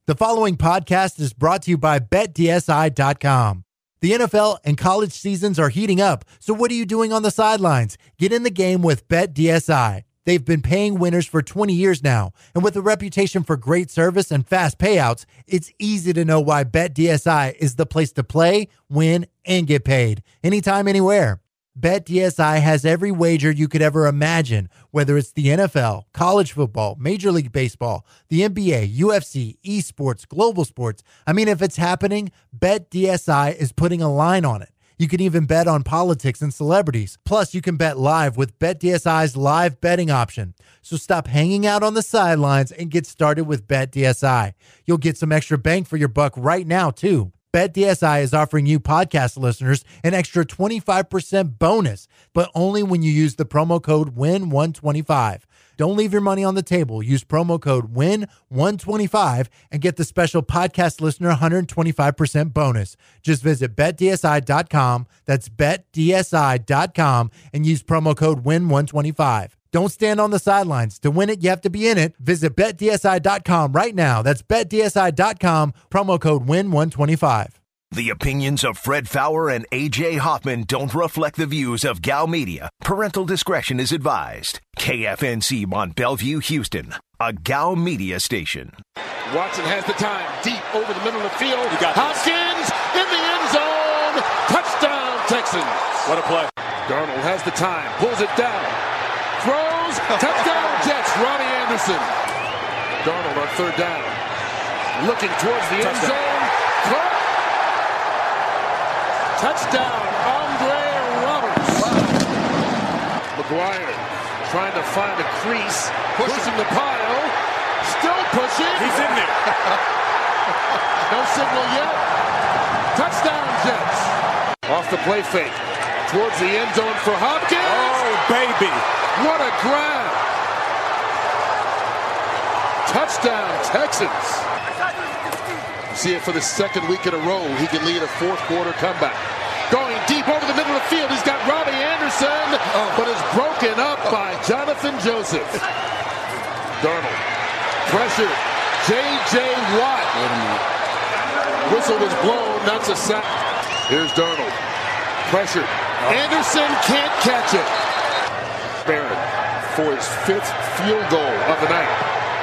The following podcast is brought to you by BetDSI.com. The NFL and college seasons are heating up, so what are you doing on the sidelines? Get in the game with BetDSI. They've been paying winners for 20 years now, and with a reputation for great service and fast payouts, it's easy to know why BetDSI is the place to play, win, and get paid. Anytime, anywhere. BetDSI has every wager you could ever imagine, whether it's the NFL, college football, Major League Baseball, the NBA, UFC, esports, global sports. I mean, if it's happening, BetDSI is putting a line on it. You can even bet on politics and celebrities. Plus, you can bet live with BetDSI's live betting option. So stop hanging out on the sidelines and get started with BetDSI. You'll get some extra bang for your buck right now, too. BetDSI is offering you podcast listeners an extra 25% bonus, but only when you use the promo code WIN125. Don't leave your money on the table. Use promo code WIN125 and get the special podcast listener 125% bonus. Just visit BetDSI.com. That's BetDSI.com and use promo code WIN125. Don't stand on the sidelines. To win it, you have to be in it. Visit BetDSI.com right now. That's BetDSI.com, promo code WIN125. The opinions of Fred Faour and A.J. Hoffman don't reflect the views of Gal Media. Parental discretion is advised. KFNC Mont Bellevue, Houston, a Gal Media station. Watson has the time, deep over the middle of the field. Hopkins in the end zone. Touchdown, Texans. What a play. Darnold has the time, pulls it down. Throws, touchdown Jets, Robbie Anderson. Darnold on third down. Looking towards the end zone. Caught. Touchdown, Andre Roberts. Wow. McGuire trying to find a crease. Pushing the pile. Still pushing. He's in there. No signal yet. Touchdown Jets. Off the play fake. Towards the end zone for Hopkins. Oh, baby. What a grab! Touchdown, Texans. You see it for the second week in a row. He can lead a fourth quarter comeback. Going deep over the middle of the field. He's got Robbie Anderson, but is broken up by Jonathan Joseph. Darnold. Pressure. J.J. Watt. Whistle was blown. That's a sack. Here's Darnold. Pressure. Anderson can't catch it. Barron for his fifth field goal of the night.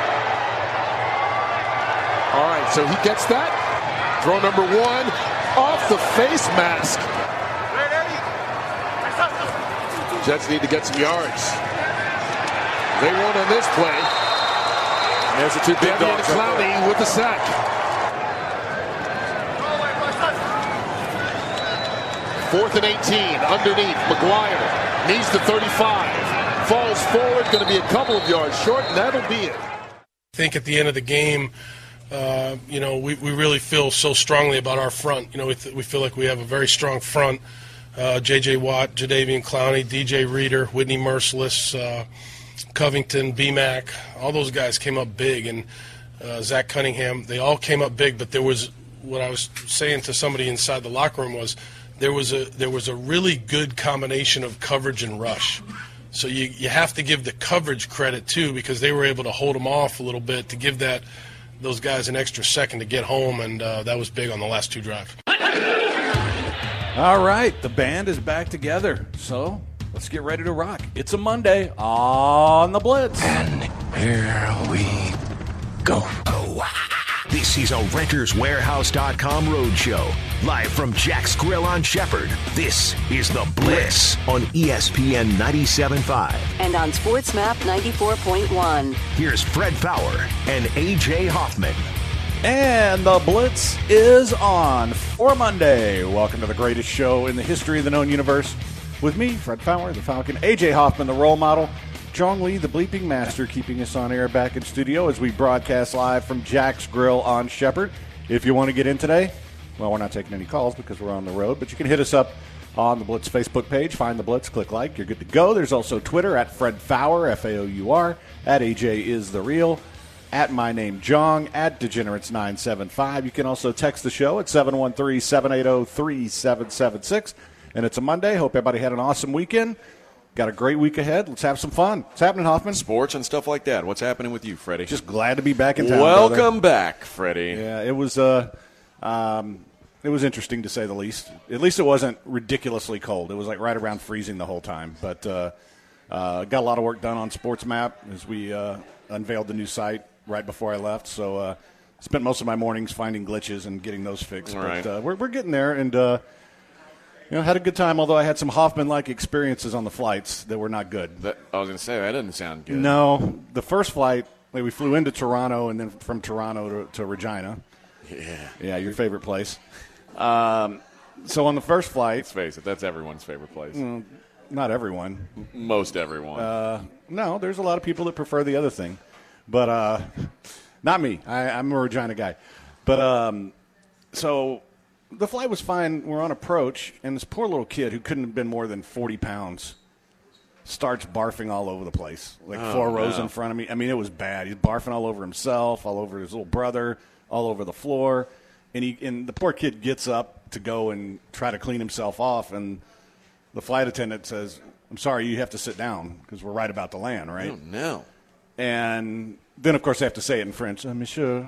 All right, so he gets that. Throw number one off the face mask. Jets need to get some yards. They won't on this play. There's the two big dogs. Clowney with the sack. Fourth and 18 underneath. McGuire needs the 35. Falls forward, going to be a couple of yards short, and that'll be it. I think at the end of the game, we really feel so strongly about our front. We feel like we have a very strong front. J.J. Watt, Jadeveon Clowney, DJ Reader, Whitney Merciless, Covington, B-Mac, all those guys came up big, and Zach Cunningham, they all came up big, but there was, what I was saying to somebody inside the locker room was, there was a really good combination of coverage and rush. So you have to give the coverage credit, too, because they were able to hold them off a little bit to give those guys an extra second to get home, and that was big on the last two drives. All right, the band is back together, so let's get ready to rock. It's a Monday on the Blitz. And here we go. This is a RentersWarehouse.com roadshow. Live from Jack's Grill on Shepherd. This is The Blitz on ESPN 97.5. And on SportsMap 94.1. Here's Fred Faour and A.J. Hoffman. And the Blitz is on for Monday. Welcome to the greatest show in the history of the known universe. With me, Fred Faour, the Falcon, A.J. Hoffman, the role model, Jong Lee, the bleeping master, keeping us on air back in studio as we broadcast live from Jack's Grill on Shepherd. If you want to get in today, well, we're not taking any calls because we're on the road, but you can hit us up on the Blitz Facebook page. Find the Blitz, click like, you're good to go. There's also Twitter at Fred Faour, F-A-O-U-R, at AJ is the real, at my name Jong, at Degenerates975. You can also text the show at 713-780-3776. And it's a Monday. Hope everybody had an awesome weekend. Got a great week ahead. Let's have some fun. What's happening, Hoffman? Sports and stuff like that. What's happening with you, Freddie? Just glad to be back in town. Welcome back, Freddie. Yeah, it was interesting to say the least. At least it wasn't ridiculously cold. It was like right around freezing the whole time. But got a lot of work done on Sports Map as we unveiled the new site right before I left. So spent most of my mornings finding glitches and getting those fixed. Right. But we're getting there, and had a good time. Although I had some Hoffman-like experiences on the flights that were not good. I was going to say that doesn't sound good. No, the first flight, we flew into Toronto and then from Toronto to Regina. Yeah, your favorite place. So on the first flight, Let's face it, that's everyone's favorite place. not everyone. Most everyone. No, there's a lot of people that prefer the other thing, but not me. I'm a Regina guy. But so the flight was fine. We're on approach, and this poor little kid who couldn't have been more than 40 pounds starts barfing all over the place, like 4 rows in front of me. I mean, it was bad. He's barfing all over himself, all over his little brother, all over the floor. And the poor kid gets up to go and try to clean himself off, and the flight attendant says, "I'm sorry, you have to sit down because we're right about to land," right? Oh, no. And then, of course, they have to say it in French, "Monsieur."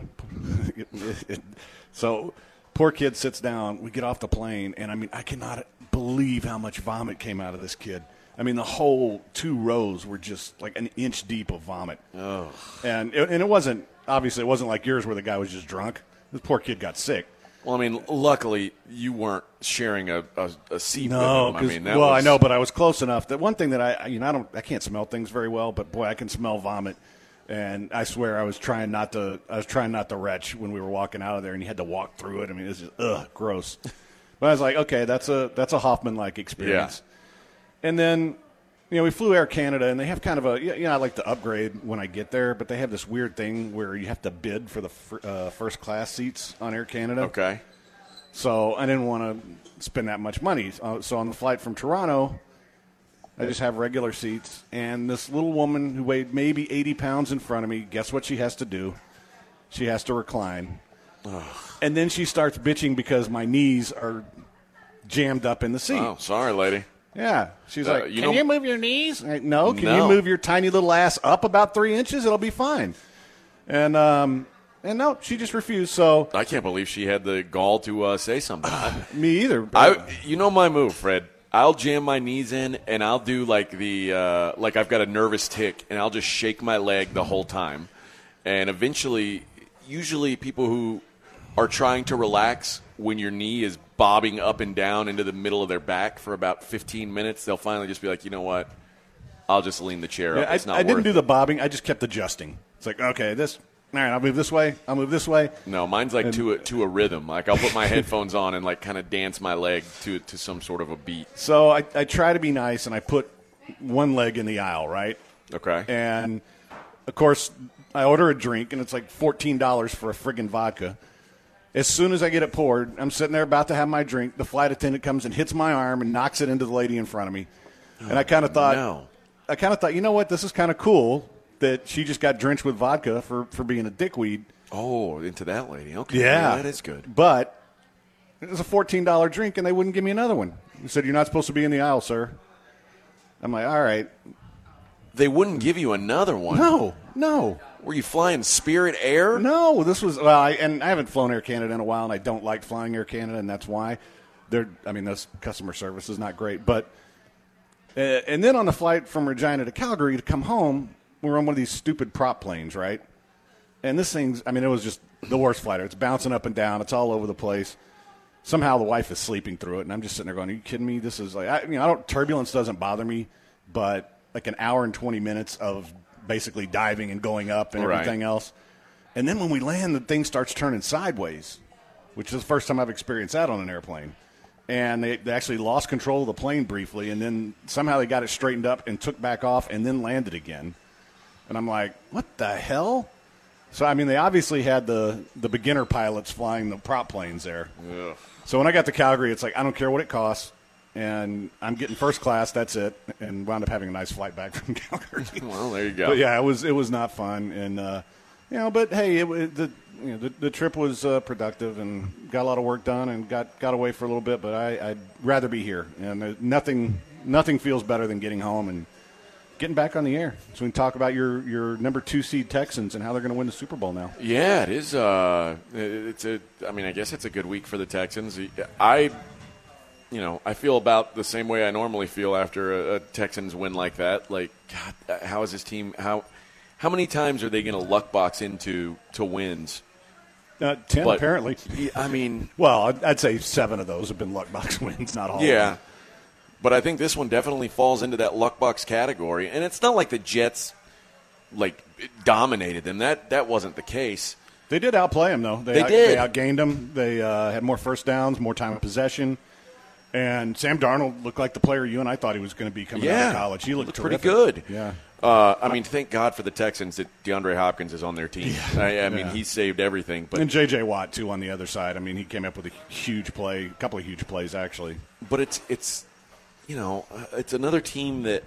So poor kid sits down. We get off the plane, and, I mean, I cannot believe how much vomit came out of this kid. I mean, the whole 2 rows were just like an inch deep of vomit. Oh. And it wasn't – obviously, it wasn't like yours where the guy was just drunk. This poor kid got sick. Well, I mean, luckily you weren't sharing a seat No, with him. I mean, I know, but I was close enough. That one thing that I can't smell things very well, but boy, I can smell vomit. And I swear I was trying not to retch when we were walking out of there, and you had to walk through it. I mean, it's just gross. But I was like, okay, that's a Hoffman-like experience. Yeah. And then, we flew Air Canada, and they have kind of I like to upgrade when I get there, but they have this weird thing where you have to bid for the first class seats on Air Canada. Okay. So I didn't want to spend that much money. So on the flight from Toronto, I just have regular seats, and this little woman who weighed maybe 80 pounds in front of me, guess what she has to do? She has to recline. And then she starts bitching because my knees are jammed up in the seat. Oh, sorry, lady. Yeah. She's like, you can you move your knees? No. Can you move your tiny little ass up about 3 inches? It'll be fine. And no, she just refused. So I can't believe she had the gall to say something. Me either. You know my move, Fred. I'll jam my knees in, and I'll do like like I've got a nervous tick, and I'll just shake my leg the whole time. And eventually, usually people who are trying to relax when your knee is bobbing up and down into the middle of their back for about 15 minutes, they'll finally just be like, you know what? I'll just lean the chair up. It's not I didn't worth do it. the bobbing. I just kept adjusting. It's like, okay, all right, I'll move this way. I'll move this way. No, mine's like to a rhythm. Like I'll put my headphones on and like kind of dance my leg to some sort of a beat. So I try to be nice, and I put one leg in the aisle, right? Okay. And, of course, I order a drink, and it's like $14 for a friggin' vodka. As soon as I get it poured, I'm sitting there about to have my drink. The flight attendant comes and hits my arm and knocks it into the lady in front of me. And I kind of thought, you know what, this is kind of cool that she just got drenched with vodka for being a dickweed. Oh, into that lady. Okay. Yeah. That is good. But it was a $14 drink, and they wouldn't give me another one. They said, "You're not supposed to be in the aisle, sir." I'm like, all right. They wouldn't give you another one? No. Were you flying Spirit Air? No, this was I haven't flown Air Canada in a while, and I don't like flying Air Canada, and that's why. This customer service is not great. But and then on the flight from Regina to Calgary to come home, we were on one of these stupid prop planes, right? And this thing's, it was just the worst flight. It's bouncing up and down. It's all over the place. Somehow the wife is sleeping through it, and I'm just sitting there going, "Are you kidding me? This is like, turbulence doesn't bother me, but like an hour and 20 minutes of basically diving and going up and everything else. And then when we land, the thing starts turning sideways, which is the first time I've experienced that on an airplane. And they actually lost control of the plane briefly, and then somehow they got it straightened up and took back off and then landed again. And I'm like, what the hell? So, they obviously had the beginner pilots flying the prop planes there. Ugh. So when I got to Calgary, it's like, I don't care what it costs. And I'm getting first class. That's it. And wound up having a nice flight back from Calgary. Well, there you go. But yeah, it was not fun. And but hey, the trip was productive and got a lot of work done and got away for a little bit. But I'd rather be here. And nothing nothing feels better than getting home and getting back on the air. So we can talk about your number 2 seed Texans and how they're going to win the Super Bowl now. Yeah, it is. I guess it's a good week for the Texans. I feel about the same way I normally feel after a Texans win like that. Like, God, how is this team? How many times are they going to luck box into wins? 10, apparently. I mean, well, I'd say 7 of those have been luck box wins, not all. Yeah. Of them. But I think this one definitely falls into that luck box category. And it's not like the Jets, dominated them. That wasn't the case. They did outplay them, though. They did. They outgained them. They had more first downs, more time of possession. And Sam Darnold looked like the player you and I thought he was going to be coming out of college. He looked pretty terrific. good. Yeah. Thank God for the Texans that DeAndre Hopkins is on their team. Yeah. I mean, he saved everything. But and J.J. Watt, too, on the other side. I mean, he came up with a huge play, a couple of huge plays, actually. But it's another team that,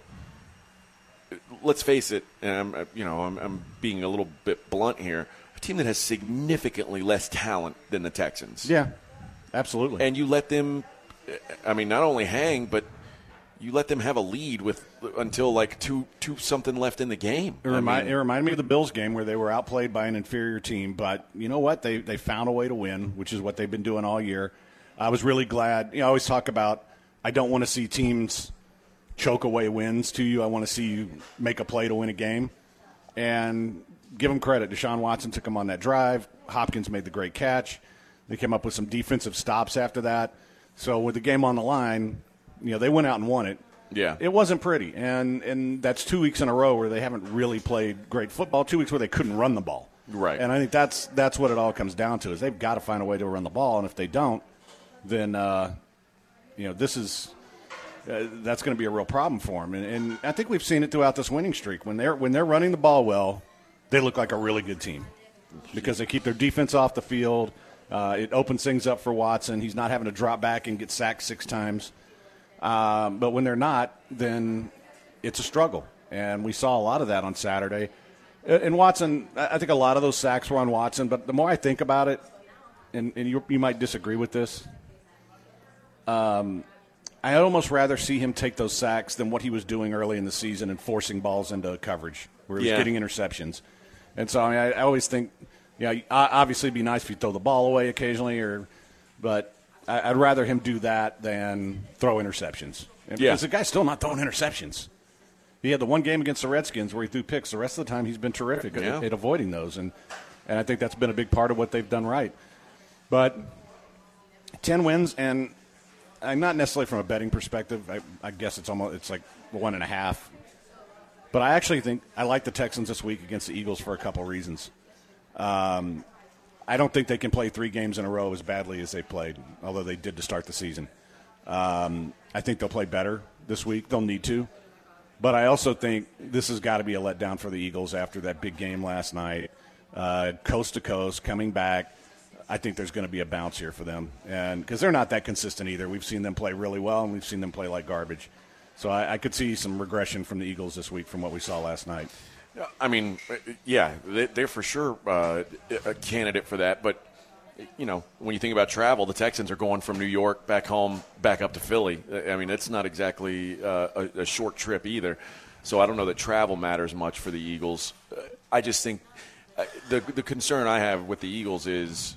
let's face it, and I'm being a little bit blunt here, a team that has significantly less talent than the Texans. Yeah, absolutely. And you let them, not only hang, but you let them have a lead until two something left in the game. It reminded me of the Bills game where they were outplayed by an inferior team, but you know what? They found a way to win, which is what they've been doing all year. I was really glad. I always talk about I don't want to see teams choke away wins to you. I want to see you make a play to win a game. And give them credit. Deshaun Watson took them on that drive. Hopkins made the great catch. They came up with some defensive stops after that. So with the game on the line, they went out and won it. Yeah. It wasn't pretty. And that's 2 weeks in a row where they haven't really played great football, 2 weeks where they couldn't run the ball. Right. And I think that's what it all comes down to is they've got to find a way to run the ball. And if they don't, then this is that's going to be a real problem for them. And I think we've seen it throughout this winning streak. When they're running the ball well, they look like a really good team because they keep their defense off the field. It opens things up for Watson. He's not having to drop back and get sacked 6 times. But when they're not, then it's a struggle. And we saw a lot of that on Saturday. And Watson, I think a lot of those sacks were on Watson. But the more I think about it, and you might disagree with this, I'd almost rather see him take those sacks than what he was doing early in the season and forcing balls into coverage where he was getting interceptions. And so I always think, obviously it'd be nice if you throw the ball away occasionally, but I'd rather him do that than throw interceptions. Because the guy's still not throwing interceptions. He had the one game against the Redskins where he threw picks. The rest of the time he's been terrific at avoiding those. And I think that's been a big part of what they've done right. But 10 wins, and not necessarily from a betting perspective. I guess it's like 1.5. But I actually think I like the Texans this week against the Eagles for a couple reasons. I don't think they can play 3 games in a row as badly as they played, although they did to start the season. I think they'll play better this week. They'll need to. But I also think this has got to be a letdown for the Eagles after that big game last night. Coast to coast, coming back. I think there's going to be a bounce here for them, and because they're not that consistent either. We've seen them play really well, and we've seen them play like garbage. So I could see some regression from the Eagles this week from what we saw last night. They're for sure a candidate for that. But, when you think about travel, the Texans are going from New York back home, back up to Philly. I mean, it's not exactly a short trip either. So I don't know that travel matters much for the Eagles. I just think the concern I have with the Eagles is,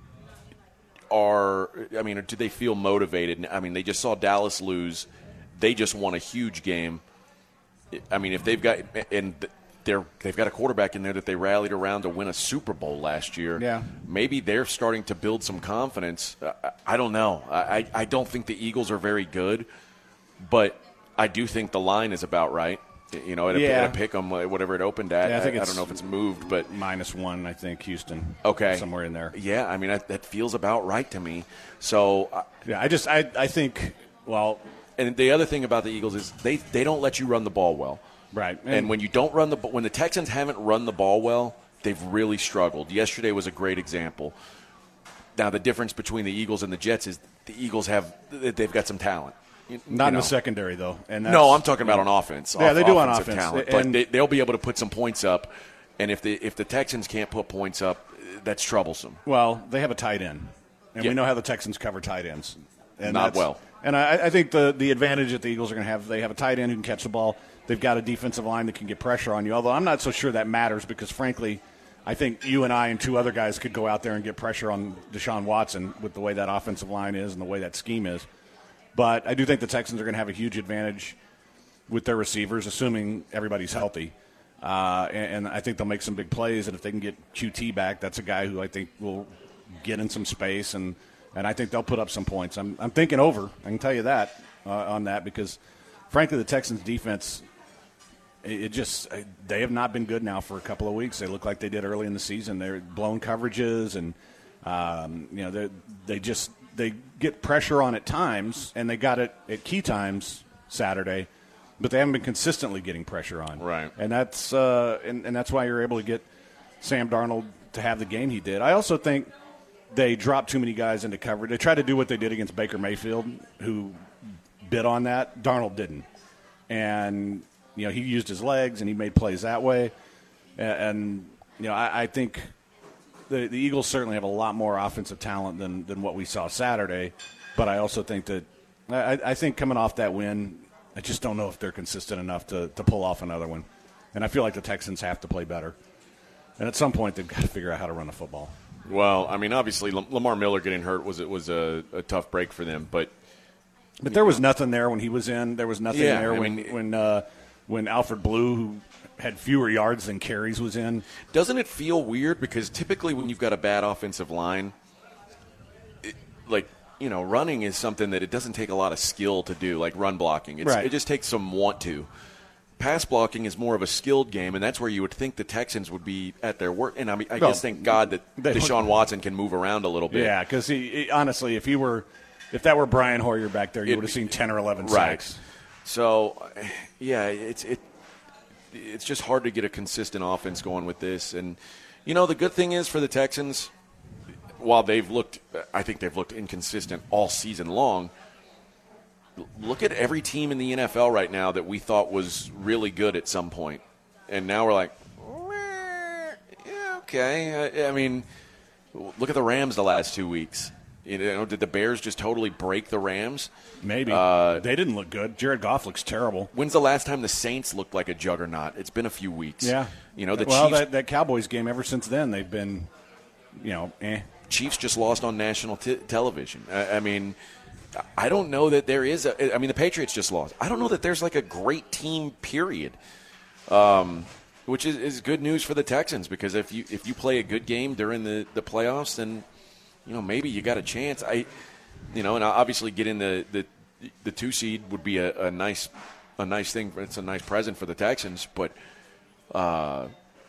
do they feel motivated? I mean, they just saw Dallas lose. They just won a huge game. I mean, if they've got they've got a quarterback in there that they rallied around to win a Super Bowl last year. Maybe they're starting to build some confidence. I don't know. I don't think the Eagles are very good, but I do think the line is about right. At a pick 'em, whatever it opened at. I don't know if it's moved, but -1, I think, Houston. Okay, somewhere in there. Yeah, I mean that feels about right to me. So I think. Well, and the other thing about the Eagles is they don't let you run the ball well. Right. And when you don't when the Texans haven't run the ball well, they've really struggled. Yesterday was a great example. Now the difference between the Eagles and the Jets is the Eagles they've got some talent. Not in the secondary, though. And no, I'm talking about on offense. Yeah, they do on offense. Talent, but they'll be able to put some points up. And if the Texans can't put points up, that's troublesome. Well, they have a tight end. And we know how the Texans cover tight ends. And Not well. And I think the advantage that the Eagles are going to have, they have a tight end who can catch the ball. They've got a defensive line that can get pressure on you, although I'm not so sure that matters because, frankly, I think you and I and two other guys could go out there and get pressure on Deshaun Watson with the way that offensive line is and the way that scheme is. But I do think the Texans are going to have a huge advantage with their receivers, assuming everybody's healthy. And I think they'll make some big plays. And if they can get QT back, that's a guy who I think will get in some space. And I think they'll put up some points. I'm thinking over. I can tell you that on that because, frankly, the Texans' defense – they have not been good now for a couple of weeks. They look like they did early in the season. They're blown coverages, and they get pressure on at times, and they got it at key times Saturday, but they haven't been consistently getting pressure on. Right, and that's and that's why you're able to get Sam Darnold to have the game he did. I also think they dropped too many guys into coverage. They tried to do what they did against Baker Mayfield, who bid on that. Darnold didn't, and he used his legs and he made plays that way. And I think the Eagles certainly have a lot more offensive talent than what we saw Saturday. But I also think that I think coming off that win, I just don't know if they're consistent enough to pull off another one. And I feel like the Texans have to play better. And at some point, they've got to figure out how to run the football. Well, I mean, obviously, Lamar Miller getting hurt was a tough break for them. But there was nothing there when he was in. There was nothing there when Alfred Blue, who had fewer yards than carries, was in. Doesn't it feel weird? Because typically when you've got a bad offensive line, running is something that it doesn't take a lot of skill to do, like run blocking. It just takes some want to. Pass blocking is more of a skilled game, and that's where you would think the Texans would be at their work. And I guess thank God that Deshaun Watson can move around a little bit. Yeah, because honestly, if that were Brian Hoyer back there, you would have seen 10 or 11 sacks. So, yeah, it's just hard to get a consistent offense going with this. And, the good thing is for the Texans, while I think they've looked inconsistent all season long, look at every team in the NFL right now that we thought was really good at some point. And now we're like, yeah, okay. I mean, look at the Rams the last 2 weeks. Did the Bears just totally break the Rams? Maybe. They didn't look good. Jared Goff looks terrible. When's the last time the Saints looked like a juggernaut? It's been a few weeks. Yeah. The Chiefs, that Cowboys game, ever since then, they've been, Chiefs just lost on national television. I mean, I don't know that there is the Patriots just lost. I don't know that there's like a great team, period. Which is good news for the Texans because if you play a good game during the playoffs, then maybe you got a chance. And obviously getting the 2 seed would be a nice thing. It's a nice present for the Texans. But, I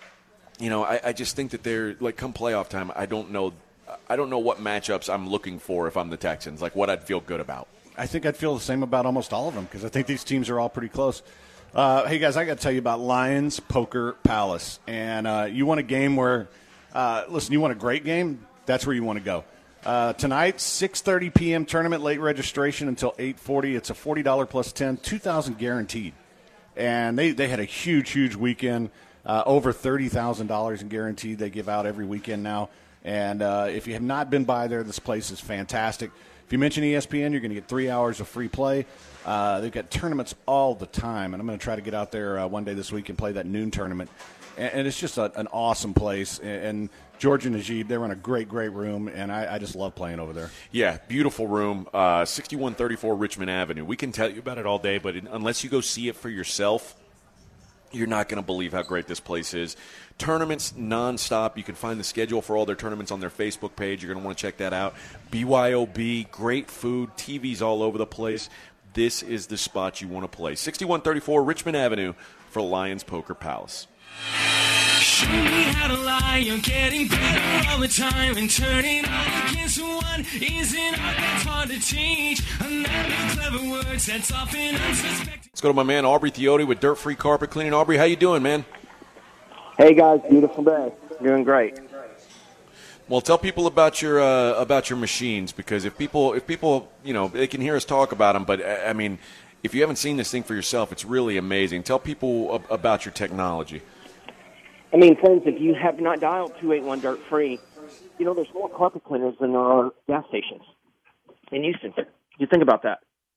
just think that they're like come playoff time. I don't know what matchups I'm looking for if I'm the Texans, like what I'd feel good about. I think I'd feel the same about almost all of them because I think these teams are all pretty close. Hey, guys, I got to tell you about Lions Poker Palace. And you want a game where, you want a great game? That's where you want to go. Tonight, 6:30 p.m. tournament, late registration until 8:40. It's a $40 plus 10, $2,000 guaranteed. And they had a huge weekend, over $30,000 in guaranteed they give out every weekend now. And if you have not been by there, this place is fantastic. If you mention ESPN, you're going to get 3 hours of free play. They've got tournaments all the time, and I'm going to try to get out there one day this week and play that noon tournament. And it's just an awesome place. And George and Najib, they run a great room, and I just love playing over there. Yeah, beautiful room, 6134 Richmond Avenue. We can tell you about it all day, but unless you go see it for yourself, you're not going to believe how great this place is. Tournaments nonstop. You can find the schedule for all their tournaments on their Facebook page. You're going to want to check that out. BYOB, great food, TVs all over the place. This is the spot you want to play. 6134 Richmond Avenue for Lions Poker Palace. Show me how to lie, you're getting better all the time, and turning all against one isn't art that's hard to teach. Another clever words that's often unsuspected. Let's go to my man Aubrey Theote with Dirt Free Carpet Cleaning. Aubrey, how you doing, man? Hey guys, beautiful day. Doing great. Well, tell people about your machines, because if people they can hear us talk about them, but I mean, if you haven't seen this thing for yourself, it's really amazing. Tell people about your technology. I mean, friends, if you have not dialed 281 Dirt Free, there's more carpet cleaners than there are gas stations in Houston. You think about that.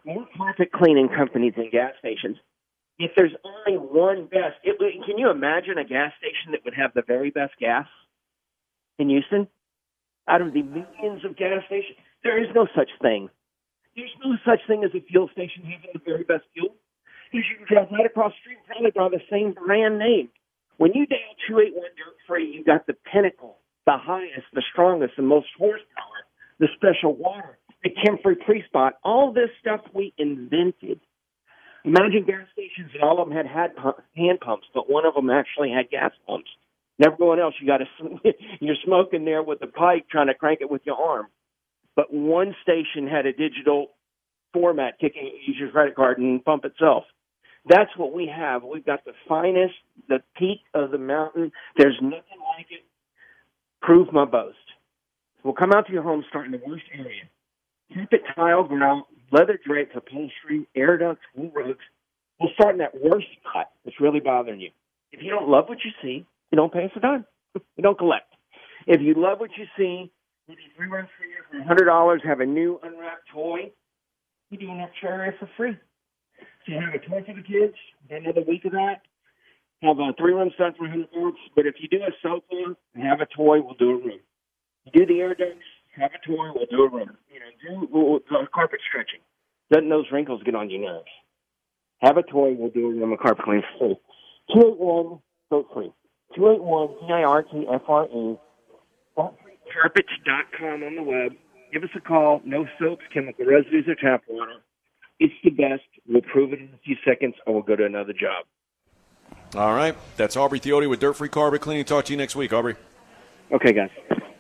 more carpet cleaning companies than gas stations. If there's only one best, can you imagine a gas station that would have the very best gas in Houston? Out of the millions of gas stations, there is no such thing. There's no such thing as a fuel station having the very best fuel. Because you can drive right across the street and probably buy the same brand name. When you dial 281 Dirt Free, you got the pinnacle, the highest, the strongest, the most horsepower, the special water, the Chem-Free pre-spot, all this stuff we invented. Imagine gas stations and all of them had hand pumps, but one of them actually had gas pumps. And everyone else, you're smoking there with the pipe trying to crank it with your arm. But one station had a digital format, use your credit card and pump itself. That's what we have. We've got the finest, the peak of the mountain. There's nothing like it. Prove my boast. We'll come out to your home, start in the worst area. Carpet, tile, grout, leather drapes, upholstery, air ducts, wool rugs. We'll start in that worst spot that's really bothering you. If you don't love what you see, you don't pay us a dime. You don't collect. If you love what you see, we do 3 runs for you for $100, have a new unwrapped toy. We do an extra area for free. So you have a toy for the kids, another week of that. Have a 3 runs done for $100. But if you do a sofa and have a toy, we'll do a room. You do the air ducts, have a toy, we'll do a room. Do carpet stretching. Doesn't those wrinkles get on your nerves? Have a toy, we'll do a room of carpet cleaning for free. 281 Dirt Free. 281-DIRTFRE. Carpets.com on the web. Give us a call. No soaps, chemical residues, or tap water. It's the best. We'll prove it in a few seconds, or we'll go to another job. All right. That's Aubrey Theote with Dirt Free Carpet Cleaning. Talk to you next week, Aubrey. Okay, guys.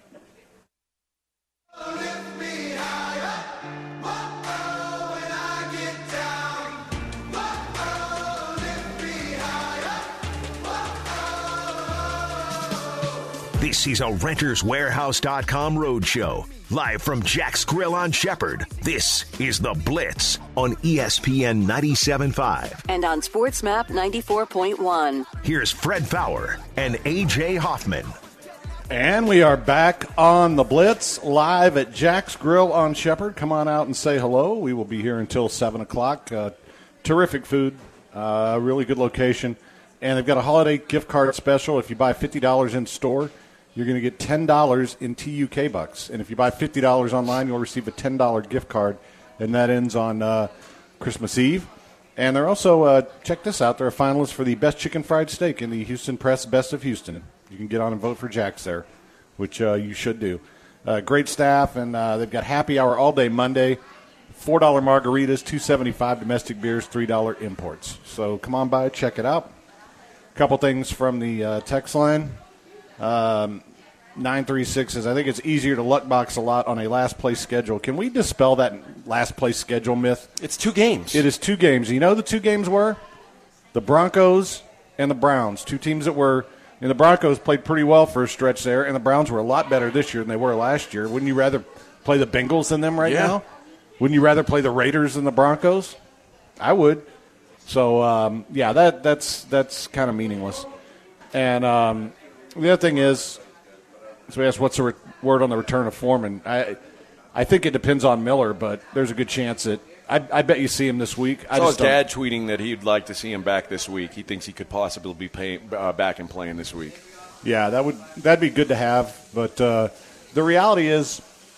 This is a RentersWarehouse.com roadshow. Live from Jack's Grill on Shepherd. This is The Blitz on ESPN 97.5. And on SportsMap 94.1. Here's Fred Faour and A.J. Hoffman. And we are back on The Blitz, live at Jack's Grill on Shepherd. Come on out and say hello. We will be here until 7 o'clock. Terrific food, really good location. And they've got a holiday gift card special. If you buy $50 in store, you're going to get $10 in TUK bucks. And if you buy $50 online, you'll receive a $10 gift card. And that ends on Christmas Eve. And they're also, check this out, they're a finalist for the Best Chicken Fried Steak in the Houston Press Best of Houston. You can get on and vote for Jack's there, which you should do. Great staff, and they've got happy hour all day Monday. $4 margaritas, $2.75 domestic beers, $3 imports. So come on by, check it out. A couple things from the text line. 936 says, I think it's easier to luck box a lot on a last place schedule. Can we dispel that last place schedule myth? It's 2 games. It is 2 games. You know the 2 games were? The Broncos and the Browns. 2 teams that were, and the Broncos played pretty well for a stretch there, and the Browns were a lot better this year than they were last year. Wouldn't you rather play the Bengals than them right now? Wouldn't you rather play the Raiders than the Broncos? I would. So, that's kind of meaningless. And the other thing is, so we asked what's the word on the return of Foreman. I think it depends on Miller, but there's a good chance that I bet you see him this week. I saw his dad tweeting that he'd like to see him back this week. He thinks he could possibly be back and playing this week. Yeah, that'd be good to have. But the reality is,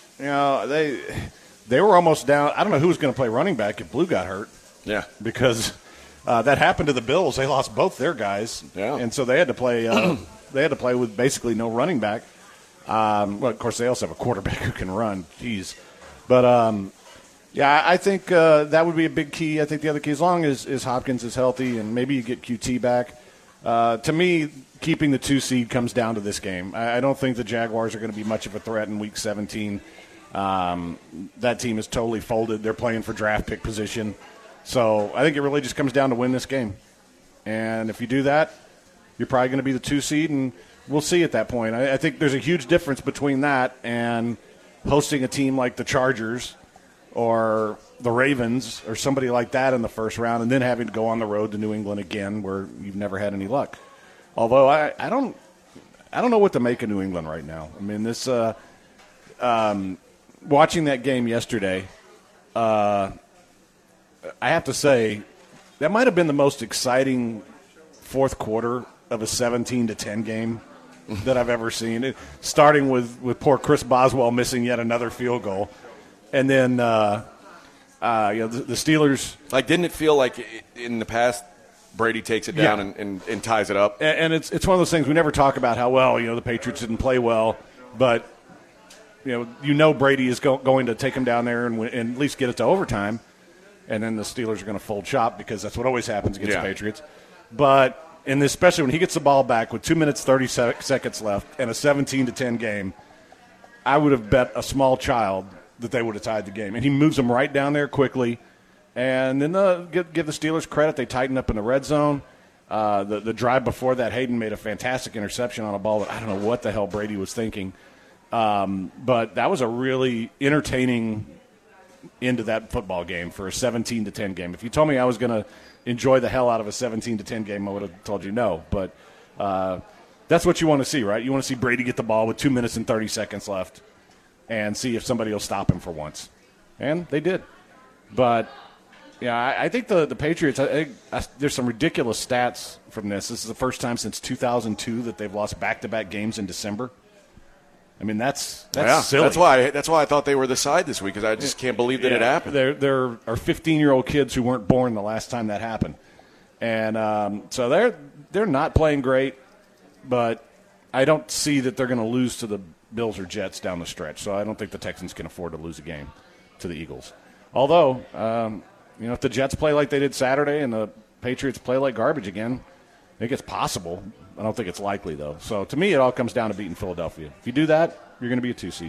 they were almost down. I don't know who was going to play running back if Blue got hurt. Yeah, because that happened to the Bills. They lost both their guys, and so they had to play. They had to play with basically no running back. Well, of course, they also have a quarterback who can run. Jeez. But, I think that would be a big key. I think the other key, as long as Hopkins is healthy and maybe you get QT back, to me, keeping the 2 seed comes down to this game. I don't think the Jaguars are going to be much of a threat in Week 17. That team is totally folded. They're playing for draft pick position. So I think it really just comes down to win this game. And if you do that, you're probably going to be the 2 seed, and we'll see at that point. I think there's a huge difference between that and hosting a team like the Chargers or the Ravens or somebody like that in the first round and then having to go on the road to New England again where you've never had any luck. Although I don't know what to make of New England right now. I mean, this watching that game yesterday, I have to say, that might have been the most exciting fourth quarter of a 17-10 game that I've ever seen. Starting with poor Chris Boswell missing yet another field goal. And then, the Steelers. Like, didn't it feel like in the past Brady takes it down and ties it up? And it's one of those things we never talk about how well, the Patriots didn't play well, but Brady is going to take them down there and at least get it to overtime, and then the Steelers are going to fold shop because that's what always happens against the Patriots. But especially when he gets the ball back with 2 minutes 30 seconds left and a 17-10 game, I would have bet a small child that they would have tied the game. And he moves them right down there quickly. And then give the Steelers credit. They tightened up in the red zone. The drive before that, Hayden made a fantastic interception on a ball that I don't know what the hell Brady was thinking. But that was a really entertaining end to that football game for a 17-10 game. If you told me I was going to enjoy the hell out of a 17-10 game, I would have told you no. But that's what you want to see, right? You want to see Brady get the ball with 2 minutes and 30 seconds left and see if somebody will stop him for once. And they did. But, I think the Patriots, there's some ridiculous stats from this. This is the first time since 2002 that they've lost back-to-back games in December. I mean, that's silly. That's why I thought they were the side this week, because I just can't believe that it happened. There are 15-year-old kids who weren't born the last time that happened. And so they're not playing great, but I don't see that they're going to lose to the Bills or Jets down the stretch. So I don't think the Texans can afford to lose a game to the Eagles. Although, if the Jets play like they did Saturday and the Patriots play like garbage again, I think it's possible. I don't think it's likely, though. So, to me, it all comes down to beating Philadelphia. If you do that, you're going to be a 2-seed.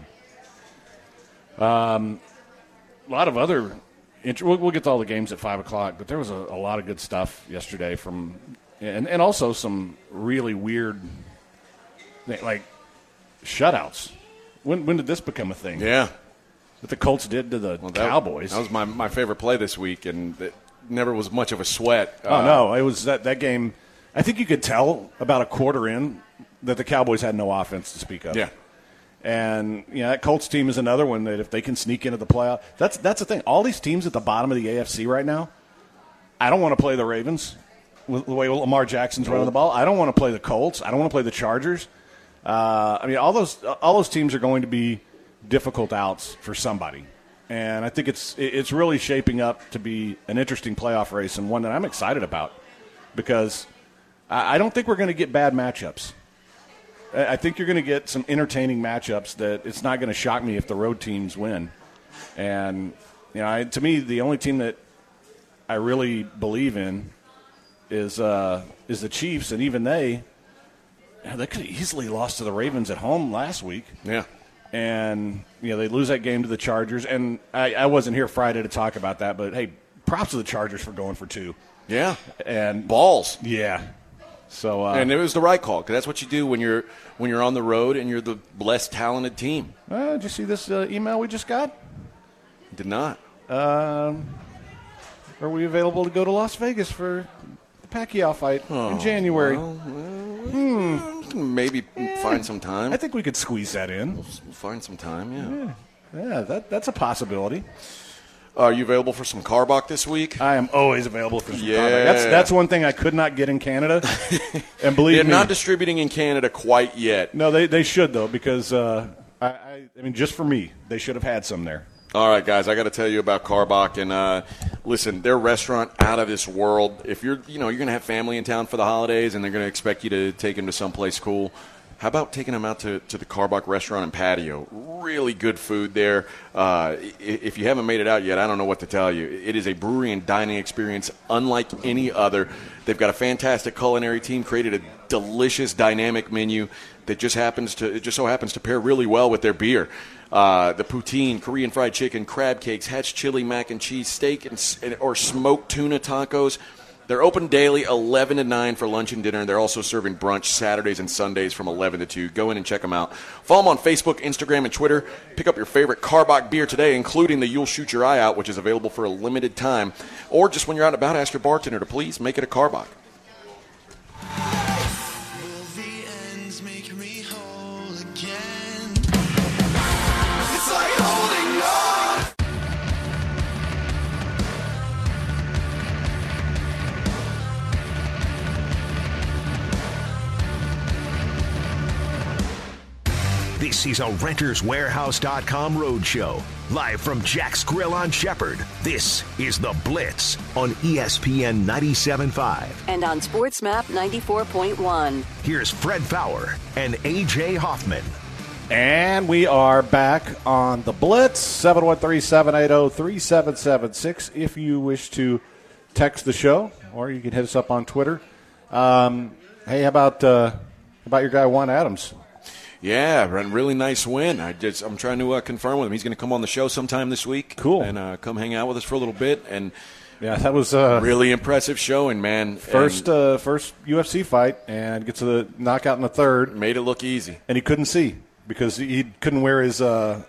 A lot of other we'll get to all the games at 5 o'clock, but there was a lot of good stuff yesterday and also some really weird, like, shutouts. When did this become a thing? Yeah. What the Colts did to the Cowboys. That was my favorite play this week, and it never was much of a sweat. No. It was that game. I think you could tell about a quarter in that the Cowboys had no offense to speak of. Yeah. And, that Colts team is another one that if they can sneak into the playoff, that's the thing. All these teams at the bottom of the AFC right now, I don't want to play the Ravens with the way Lamar Jackson's running the ball. I don't want to play the Colts. I don't want to play the Chargers. All those teams are going to be difficult outs for somebody. And I think it's really shaping up to be an interesting playoff race and one that I'm excited about because I don't think we're going to get bad matchups. I think you're going to get some entertaining matchups that it's not going to shock me if the road teams win. And, to me, the only team that I really believe in is the Chiefs, and even they could have easily lost to the Ravens at home last week. Yeah. And, they lose that game to the Chargers. And I wasn't here Friday to talk about that, but, hey, props to the Chargers for going for 2. Yeah. And balls. Yeah. So and it was the right call because that's what you do when you're on the road and you're the less talented team. Did you see this email we just got? Did not. Are we available to go to Las Vegas for the Pacquiao fight in January? Maybe find some time. I think we could squeeze that in. We'll find some time, Yeah, that's a possibility. Are you available for some Carbach this week? I am always available for some Carbach. That's one thing I could not get in Canada. And believe me, they're not distributing in Canada quite yet. No, they should, though, because, I mean, just for me, they should have had some there. All right, guys, I got to tell you about Carbach. And listen, their restaurant out of this world. If you're going to have family in town for the holidays and they're going to expect you to take them to someplace cool, how about taking them out to the Carbach restaurant and patio? Really good food there. If you haven't made it out yet, I don't know what to tell you. It is a brewery and dining experience unlike any other. They've got a fantastic culinary team, created a delicious, dynamic menu that just so happens to pair really well with their beer. The poutine, Korean fried chicken, crab cakes, hatch chili, mac and cheese, steak, or smoked tuna tacos. They're open daily 11 to 9 for lunch and dinner. They're also serving brunch Saturdays and Sundays from 11 to 2. Go in and check them out. Follow them on Facebook, Instagram, and Twitter. Pick up your favorite Carbach beer today, including the You'll Shoot Your Eye Out, which is available for a limited time. Or just when you're out and about, ask your bartender to please make it a Carbach. This is a RentersWarehouse.com roadshow. Live from Jack's Grill on Shepherd. This is The Blitz on ESPN 97.5. And on SportsMap 94.1. Here's Fred Fowler and A.J. Hoffman. And we are back on The Blitz, 713-780-3776 if you wish to text the show, or you can hit us up on Twitter. Hey, how about your guy Juan Adams? Yeah, really nice win. I'm trying to confirm with him. He's going to come on the show sometime this week. Cool. And come hang out with us for a little bit. And yeah, that was really impressive showing, man. First UFC fight, and gets a knockout in the third. Made it look easy. And he couldn't see because he couldn't wear his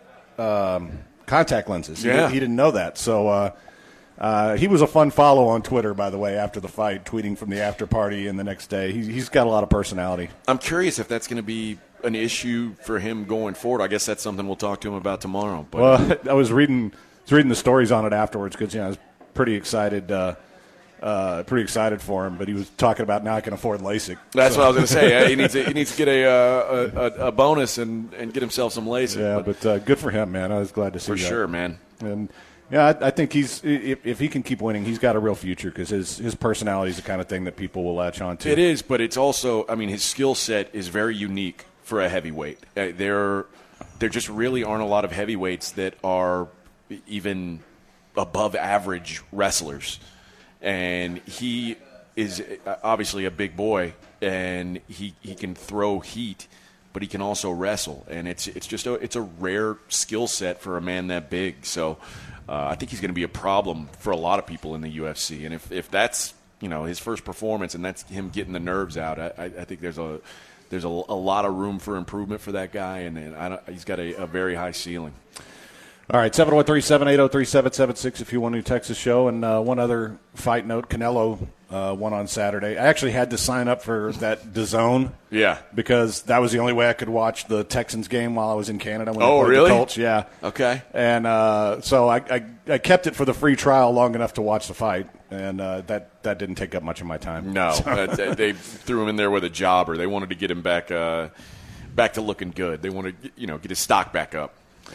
contact lenses. Yeah. He didn't know that. So he was a fun follow on Twitter, by the way, after the fight, tweeting from the after party and the next day. He's got a lot of personality. I'm curious if that's going to be an issue for him going forward. I guess that's something we'll talk to him about tomorrow. But well, I was reading the stories on it afterwards because I was pretty excited for him. But he was talking about now I can afford LASIK. That's what I was going to say. He needs to get a bonus and get himself some LASIK. Yeah, but good for him, man. I was glad to see for that. sure, man. And yeah, I think if he can keep winning, he's got a real future because his personality is the kind of thing that people will latch on to. It is, but it's also, his skill set is very unique for a heavyweight. There just really aren't a lot of heavyweights that are even above average wrestlers. And he is obviously a big boy, and he can throw heat, but he can also wrestle. And it's a rare skill set for a man that big. So I think he's going to be a problem for a lot of people in the UFC. And if that's his first performance and that's him getting the nerves out, I think there's a lot of room for improvement for that guy, and he's got a very high ceiling. All right, 713-780-3776 if you want to text the show. And one other fight note, Canelo won on Saturday. I actually had to sign up for that DAZN. Yeah. Because that was the only way I could watch the Texans game while I was in Canada. When they played the Colts. Yeah. Okay. And so I kept it for the free trial long enough to watch the fight, and that didn't take up much of my time. No. They threw him in there with a jobber. They wanted to get him back to looking good. They wanted to get his stock back up.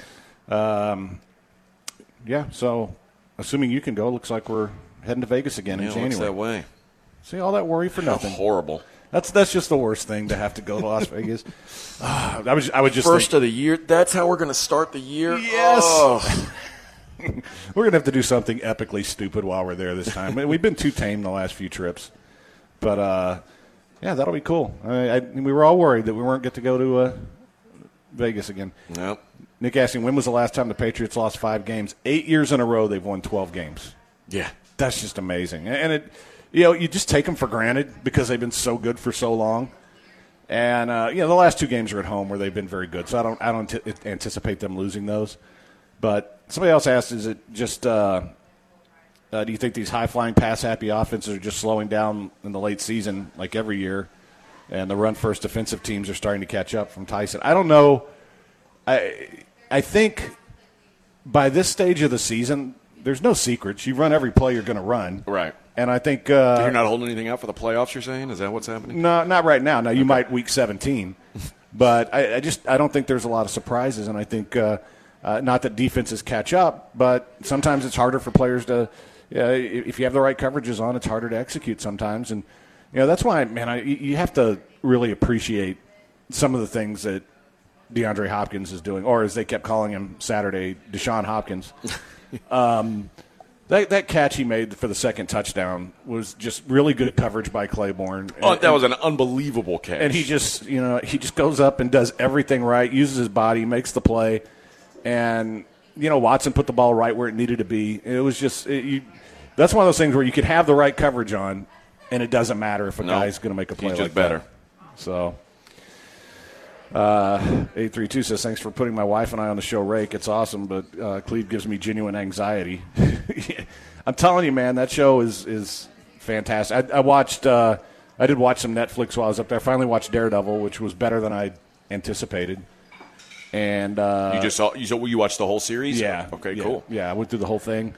Yeah, so assuming you can go, looks like we're heading to Vegas again in January. Looks that way. See, all that worry for nothing. Horrible. That's just the worst thing, to have to go to Las Vegas. I would just first of the year. That's how we're going to start the year. Yes. Oh. We're going to have to do something epically stupid while we're there this time. We've been too tame the last few trips, but yeah, that'll be cool. We were all worried that we weren't get to go to Vegas again. Nope. Nick asking, when was the last time the Patriots lost 5 games? 8 years in a row, they've won 12 games. Yeah. That's just amazing. And you just take them for granted because they've been so good for so long. And the last 2 games are at home where they've been very good. So I don't anticipate them losing those. But somebody else asked, is it just do you think these high-flying, pass-happy offenses are just slowing down in the late season like every year, and the run-first defensive teams are starting to catch up from Tyson? I don't know. I think by this stage of the season, there's no secrets. You run every play you're going to run. Right. And I think you're not holding anything out for the playoffs, you're saying? Is that what's happening? No, not right now. Now, you might week 17. But I don't think there's a lot of surprises. And I think not that defenses catch up, but sometimes it's harder for players to if you have the right coverages on, it's harder to execute sometimes. And, that's why, man, you have to really appreciate some of the things that DeAndre Hopkins is doing, or as they kept calling him Saturday, Deshaun Hopkins. That catch he made for the second touchdown was just really good coverage by Claiborne. That was an unbelievable catch. And he just goes up and does everything right, uses his body, makes the play, and Watson put the ball right where it needed to be. It was just that's one of those things where you could have the right coverage on, and it doesn't matter if a guy's going to make a play he's like just better. That. So. 832 says, thanks for putting my wife and I on the show, Rake. It's awesome, but Cleve gives me genuine anxiety. I'm telling you, man, that show is fantastic. I did watch some Netflix while I was up there. I finally watched Daredevil, which was better than I anticipated. And you watched the whole series? Yeah. Okay, yeah, cool. Yeah, I went through the whole thing.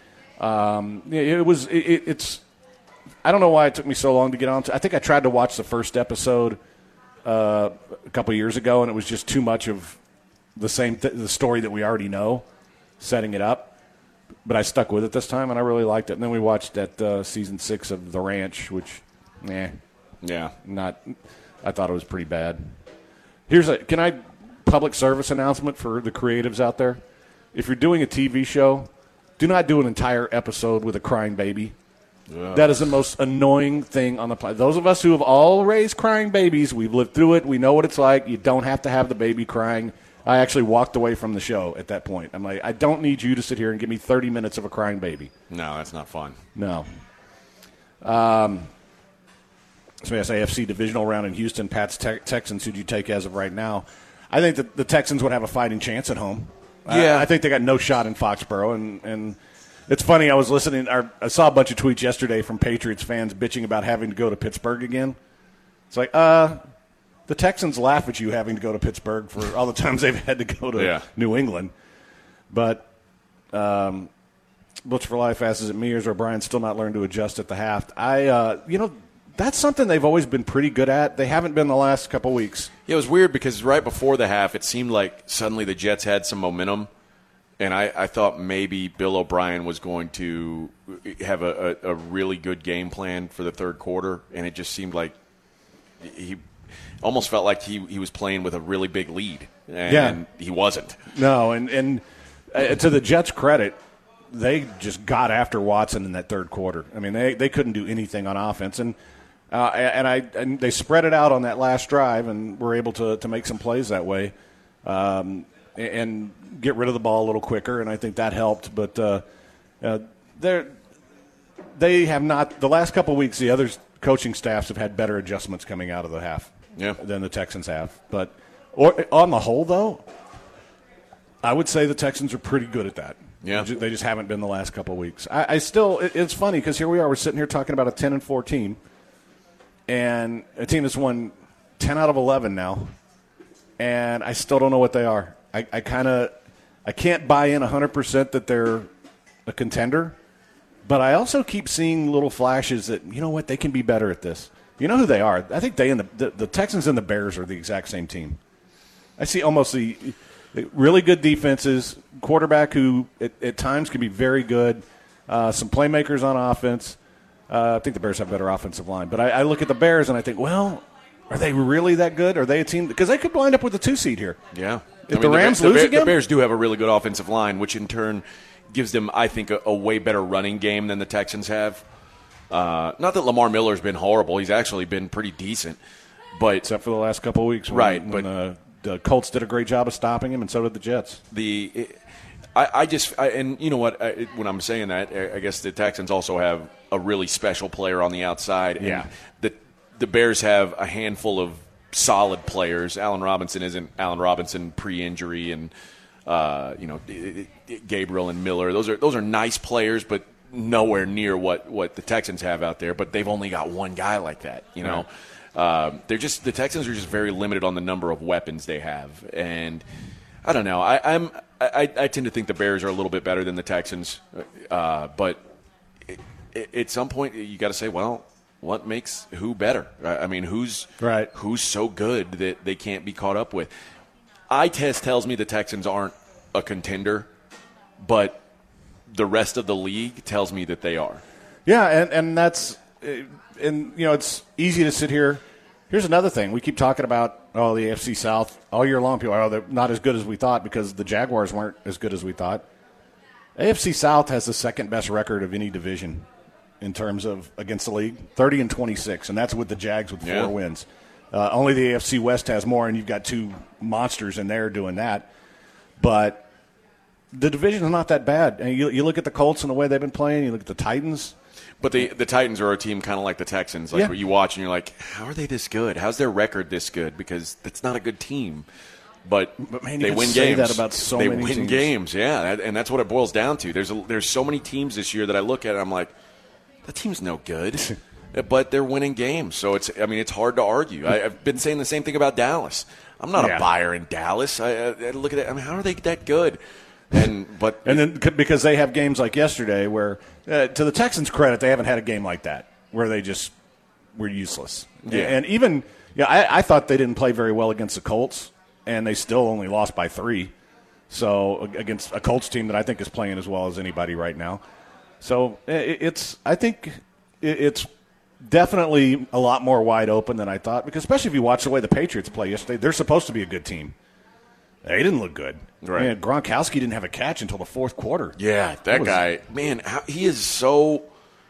It's I don't know why it took me so long to get on. I think I tried to watch the first episode a couple of years ago, and it was just too much of the story that we already know, setting it up. But I stuck with it this time, and I really liked it. And then we watched that season 6 of The Ranch, which, I thought it was pretty bad. Can I public service announcement for the creatives out there? If you're doing a TV show, do not do an entire episode with a crying baby. Yeah. That is the most annoying thing on the planet. Those of us who have all raised crying babies, we've lived through it. We know what it's like. You don't have to have the baby crying. I actually walked away from the show at that point. I'm like, I don't need you to sit here and give me 30 minutes of a crying baby. No, that's not fun. No. So yes, AFC divisional round in Houston. Pats Texans. Who'd you take as of right now? I think that the Texans would have a fighting chance at home. Yeah, I think they got no shot in Foxborough, and it's funny. I was listening. I saw a bunch of tweets yesterday from Patriots fans bitching about having to go to Pittsburgh again. It's like, the Texans laugh at you having to go to Pittsburgh for all the times they've had to go to New England. But Butch for Life asks, is it me or is O'Brien still not learned to adjust at the half? That's something they've always been pretty good at. They haven't been the last couple weeks. Yeah, it was weird because right before the half, it seemed like suddenly the Jets had some momentum, and I thought maybe Bill O'Brien was going to have a really good game plan for the third quarter, and it just seemed like he almost felt like he was playing with a really big lead, and he wasn't. No, and to the Jets' credit, they just got after Watson in that third quarter. I mean, they couldn't do anything on offense, and they spread it out on that last drive and were able to make some plays that way and get rid of the ball a little quicker, and I think that helped. But they have not – the last couple of weeks, the other coaching staffs have had better adjustments coming out of the half than the Texans have. But on the whole, though, I would say the Texans are pretty good at that. Yeah. They just haven't been the last couple of weeks. I still – it's funny because here we are. We're sitting here talking about a 10-4 team, and a team that's won 10 out of 11 now, and I still don't know what they are. I can't buy in 100% that they're a contender, but I also keep seeing little flashes that, you know what, they can be better at this. You know who they are. I think they and the Texans and the Bears are the exact same team. I see almost the really good defenses, quarterback who at times can be very good, some playmakers on offense. I think the Bears have better offensive line. But I look at the Bears and I think, well, are they really that good? Are they a team? Because they could wind up with a 2-seed here. Yeah. If the Rams lose again? The Bears do have a really good offensive line, which in turn gives them, I think, a way better running game than the Texans have. Not that Lamar Miller's been horrible. He's actually been pretty decent. But except for the last couple of weeks. When the Colts did a great job of stopping him, and so did the Jets. And you know what? When I'm saying that, I guess the Texans also have a really special player on the outside. Yeah. And the Bears have a handful of solid players. Allen Robinson isn't Allen Robinson pre-injury, and Gabriel and Miller. Those are nice players, but nowhere near what the Texans have out there. But they've only got one guy like that. You know. The Texans are just very limited on the number of weapons they have, and I don't know. I tend to think the Bears are a little bit better than the Texans, but at some point you got to say, well, what makes who better? I mean, who's so good that they can't be caught up with? Eye test tells me the Texans aren't a contender, but the rest of the league tells me that they are. Yeah, and that's. And, it's easy to sit here. Here's another thing. We keep talking about, the AFC South all year long. People are, they're not as good as we thought because the Jaguars weren't as good as we thought. AFC South has the second best record of any division in terms of against the league, 30-26, and that's with the Jags with 4 wins. Only the AFC West has more, and you've got 2 monsters in there doing that. But the division is not that bad. And you look at the Colts and the way they've been playing. You look at the Titans. But the Titans are a team kind of like the Texans, where you watch and you're like, how are they this good? How's their record this good? Because that's not a good team. But man, they win say games. That about so they many win teams. games, and that's what it boils down to. There's so many teams this year that I look at and I'm like, that team's no good, but they're winning games. So it's hard to argue. I've been saying the same thing about Dallas. I'm not a buyer in Dallas. I look at it. How are they that good? And then because they have games like yesterday where, to the Texans' credit, they haven't had a game like that where they just were useless. Yeah. And even I thought they didn't play very well against the Colts. and they still only lost by 3. So against a Colts team that I think is playing as well as anybody right now. So I think it's definitely a lot more wide open than I thought, because especially if you watch the way the Patriots play yesterday, they're supposed to be a good team. They didn't look good. Right. Man, Gronkowski didn't have a catch until the fourth quarter. Yeah, that guy, man, he is so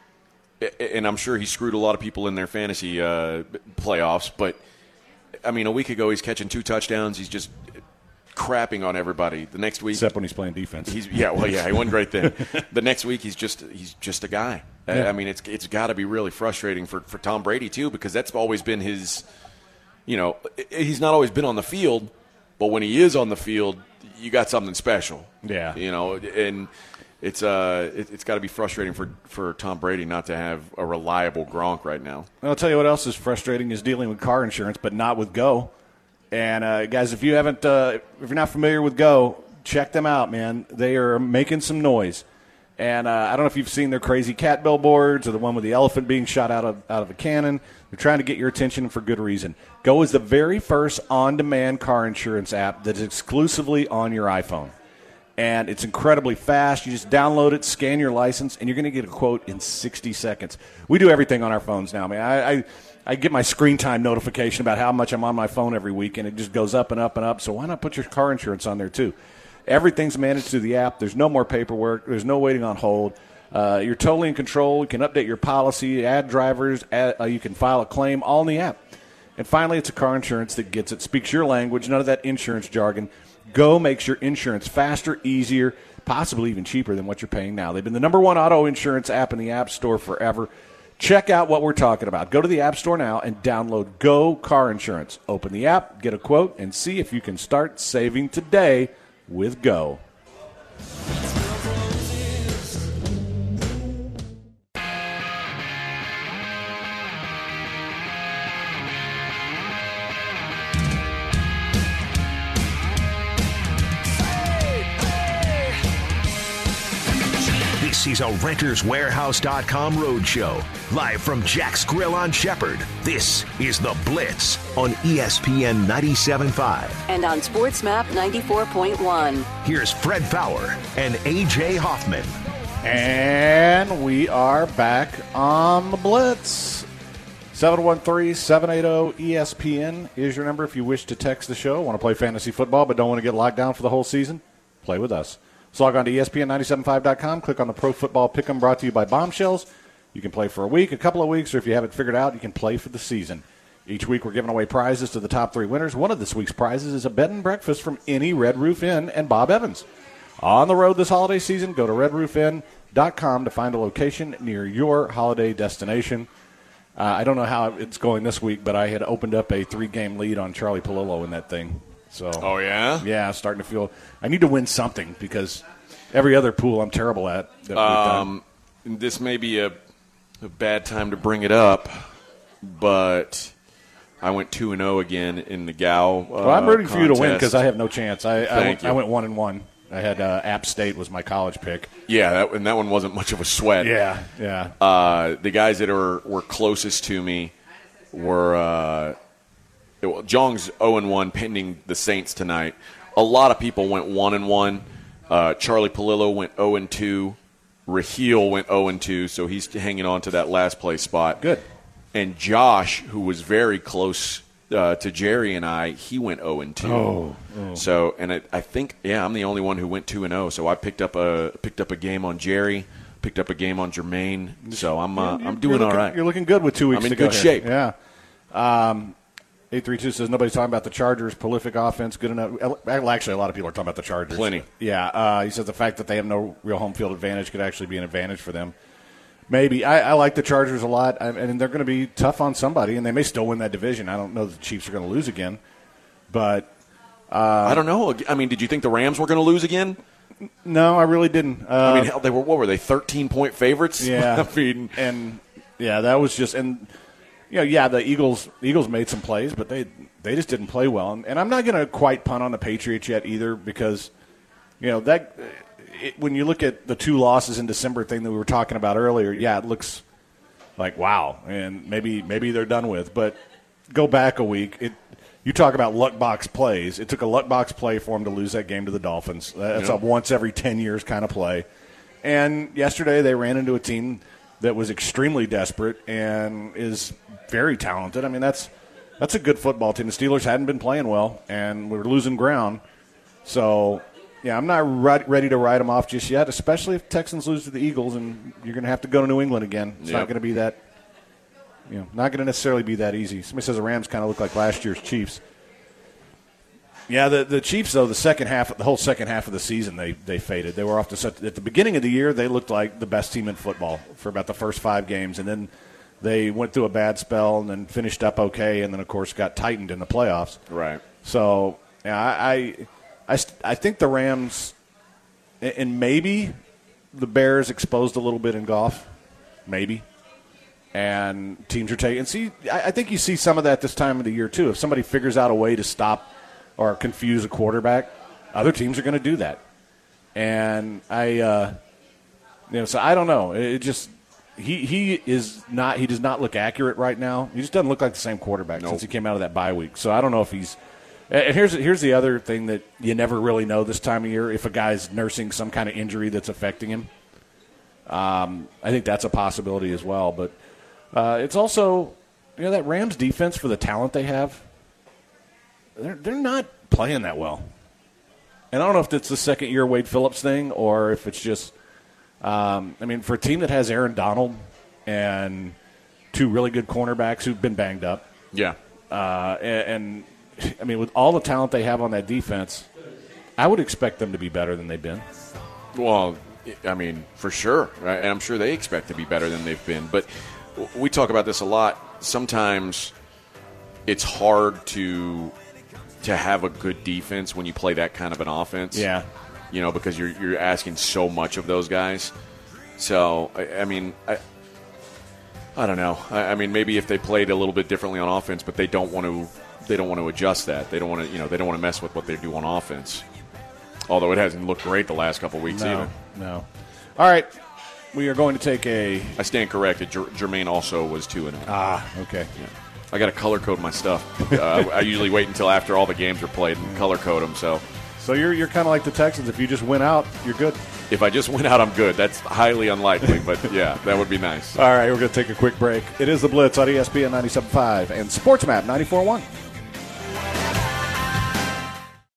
– and I'm sure he screwed a lot of people in their fantasy playoffs, but, I mean, a week ago he's catching 2 touchdowns. He's just crapping on everybody. The next week – except when he's playing defense. He wasn't great then. The next week he's just a guy. Yeah. I mean, it's got to be really frustrating for Tom Brady too, because that's always been his – he's not always been on the field – but when he is on the field, you got something special. Yeah. And it's got to be frustrating for Tom Brady not to have a reliable Gronk right now. I'll tell you what else is frustrating is dealing with car insurance, but not with Go. And guys, if you're not familiar with Go, check them out, man. They are making some noise. And I don't know if you've seen their crazy cat billboards or the one with the elephant being shot out of a cannon. They're trying to get your attention for good reason. Go is the very first on-demand car insurance app that's exclusively on your iPhone. And it's incredibly fast. You just download it, scan your license, and you're going to get a quote in 60 seconds. We do everything on our phones now, man. I get my screen time notification about how much I'm on my phone every week, and it just goes up and up and up. So why not put your car insurance on there too? Everything's managed through the app. There's no more paperwork. There's no waiting on hold. You're totally in control. You can update your policy, add drivers. You can file a claim all in the app. And finally, it's a car insurance that gets it, speaks your language, none of that insurance jargon. Go makes your insurance faster, easier, possibly even cheaper than what you're paying now. They've been the #1 auto insurance app in the App Store forever. Check out what we're talking about. Go to the App Store now and download Go Car Insurance. Open the app, get a quote, and see if you can start saving today with Go. This is a RentersWarehouse.com roadshow. Live from Jack's Grill on Shepherd. This is The Blitz on ESPN 97.5. And on SportsMap 94.1. Here's Fred Faour and A.J. Hoffman. And we are back on The Blitz. 713-780-ESPN is your number if you wish to text the show. Want to play fantasy football but don't want to get locked down for the whole season? Play with us. So log on to ESPN975.com. Click on the Pro Football Pick'em brought to you by Bombshells. You can play for a week, a couple of weeks, or if you have it figured out, you can play for the season. Each week we're giving away prizes to the top 3 winners. One of this week's prizes is a bed and breakfast from any Red Roof Inn and Bob Evans. On the road this holiday season, go to redroofinn.com to find a location near your holiday destination. I don't know how it's going this week, but I had opened up a 3-game lead on Charlie Palillo in that thing. So, oh, yeah? Yeah, starting to feel I need to win something because every other pool I'm terrible at. This may be a bad time to bring it up, but I went 2-0 again in the Gal well, I'm rooting contest. for you to win because I have no chance. I went 1-1. I had App State was my college pick. Yeah, that one wasn't much of a sweat. Yeah. The guys that were closest to me were Jong's 0-1 pending the Saints tonight. A lot of people went 1-1. Charlie Palillo went 0-2. Raheel went 0-2, so he's hanging on to that last place spot. Good. And Josh, who was very close to Jerry and I, he went 0-2. Oh. So, and I think, I'm the only one who went 2-0. So I picked up a game on Jerry, picked up a game on Jermaine. So I'm doing all right. You're looking good with 2 weeks I'm to in go good shape. Yeah. 832 says nobody's talking about the Chargers' prolific offense. Good enough. Well, actually, a lot of people are talking about the Chargers. Plenty. Yeah. He says the fact that they have no real home field advantage could actually be an advantage for them. Maybe. I like the Chargers a lot, and they're going to be tough on somebody, and they may still win that division. I don't know that the Chiefs are going to lose again, but I don't know. I mean, did you think the Rams were going to lose again? No, I really didn't. I mean, hell, they were. What were they? 13-point favorites. Yeah. I mean, and that was just and. The Eagles made some plays, but they just didn't play well. And I'm not going to quite punt on the Patriots yet either because, when you look at the 2 losses in December thing that we were talking about earlier, it looks like wow, and maybe they're done with. But go back a week, you talk about luck box plays. It took a luck box play for them to lose that game to the Dolphins. That's a once every 10 years kind of play. And yesterday they ran into a team that was extremely desperate and is very talented. I mean, that's a good football team. The Steelers hadn't been playing well, and we're losing ground. So, yeah, I'm not ready to write them off just yet, especially if Texans lose to the Eagles, and you're going to have to go to New England again. It's not going to be that, not going to necessarily be that easy. Somebody says the Rams kind of look like last year's Chiefs. Yeah, the Chiefs, though, the whole second half of the season, they faded. They were off to such – at the beginning of the year, they looked like the best team in football for about the first 5 games, and then they went through a bad spell and then finished up okay, and then, of course, got tightened in the playoffs. Right. So, yeah, I think the Rams – and maybe the Bears exposed a little bit in golf. Maybe. And teams are taking – see, I think you see some of that this time of the year, too. If somebody figures out a way to stop – or confuse a quarterback, other teams are going to do that. And so I don't know. It just he does not look accurate right now. He just doesn't look like the same quarterback since he came out of that bye week. So I don't know if he's. And here's the other thing that you never really know this time of year, if a guy's nursing some kind of injury that's affecting him. I think that's a possibility as well. But it's also that Rams defense, for the talent they have, they're not playing that well. And I don't know if it's the second-year Wade Phillips thing or if it's just for a team that has Aaron Donald and 2 really good cornerbacks who've been banged up. Yeah. With all the talent they have on that defense, I would expect them to be better than they've been. Well, for sure. Right? And I'm sure they expect to be better than they've been. But we talk about this a lot. Sometimes it's hard to have a good defense when you play that kind of an offense. Yeah. Because you're asking so much of those guys. So, I don't know. Maybe if they played a little bit differently on offense, but they don't want to adjust that. They don't want to, they don't want to mess with what they do on offense. Although it hasn't looked great the last couple of weeks either. No. All right. We are going to take I stand corrected. Jermaine also was 2-0. Okay. Yeah. I got to color code my stuff. I usually wait until after all the games are played and color code them. So you're kind of like the Texans. If you just win out, you're good. If I just win out, I'm good. That's highly unlikely, but yeah, that would be nice. All right, we're going to take a quick break. It is the Blitz on ESPN 97.5 and SportsMap 94.1.